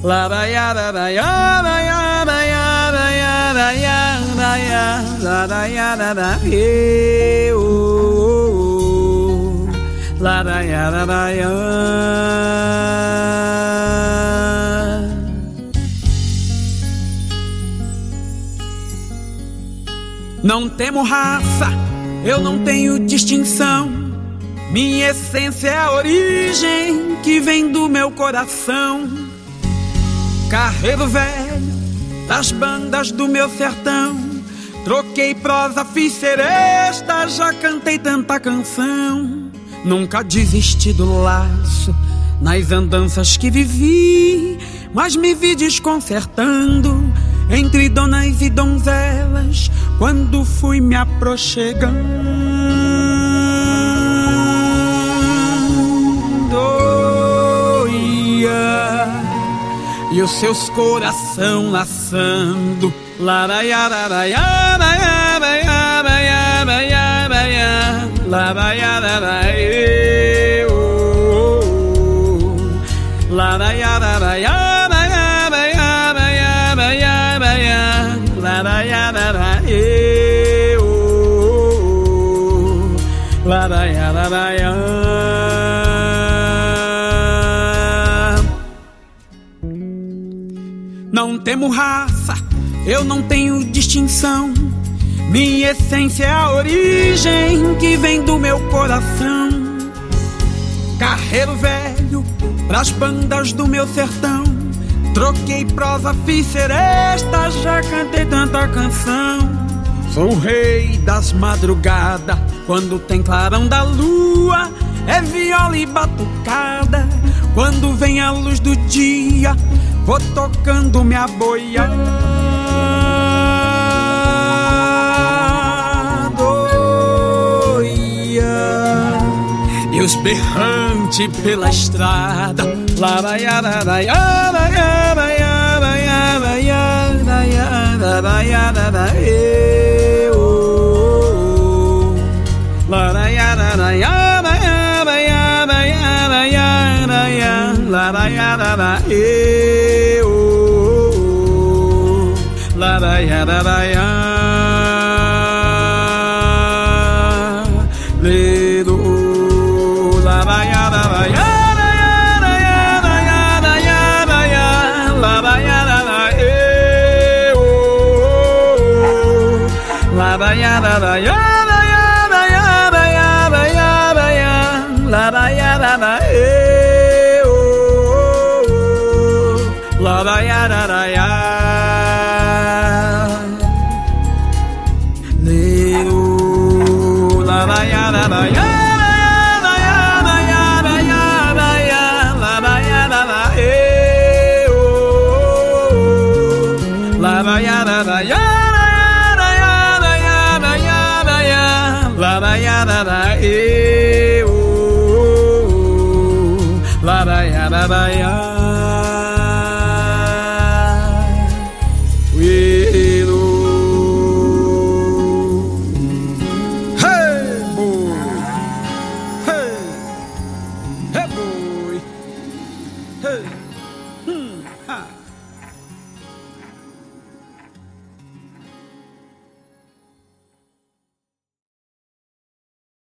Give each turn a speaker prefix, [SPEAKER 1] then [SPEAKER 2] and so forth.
[SPEAKER 1] Não temo raça, eu não tenho distinção. Minha essência é a origem que vem do meu coração. Carreiro velho das bandas do meu sertão. Troquei prosa, fiz seresta, já cantei tanta canção. Nunca desisti do laço nas andanças que vivi, mas me vi desconcertando entre donas e donzelas quando fui me aproxegando. E os seus coração laçando. Não temo raça, eu não tenho distinção. Minha essência é a origem que vem do meu coração. Carreiro velho pras bandas do meu sertão. Troquei prosa, fiz seresta, já cantei tanta canção. Sou o rei das madrugadas, quando tem clarão da lua. É viola e batucada, quando vem a luz do dia. Vou tocando minha boiada. E os berrantes pela estrada.
[SPEAKER 2] La